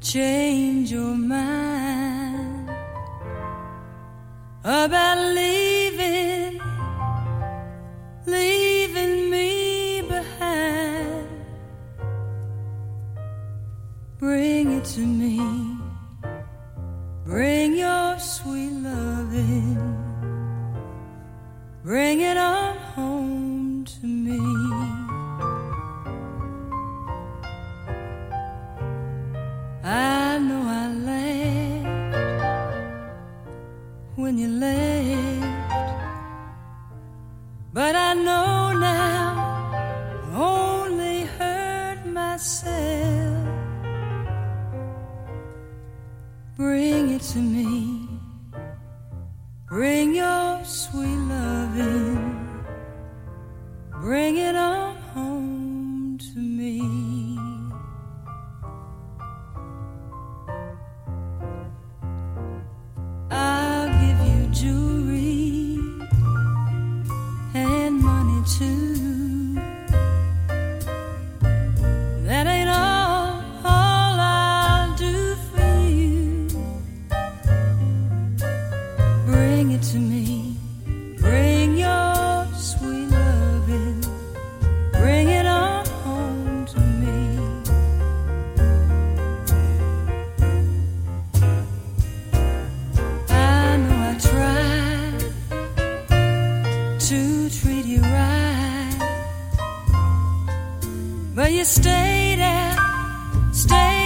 change your mind about leaving me behind. Bring it to me, bring your sweet loving, bring it on home to me. I know I laughed when you left, but I know now I only hurt myself. Bring it to me, bring your sweet loving, bring it on home to me. I'll give you jewelry and money too. That ain't all I'll do for you. Bring it to me, bring your sweet loving, bring it on home to me. I know I tried to treat you right, but you stayed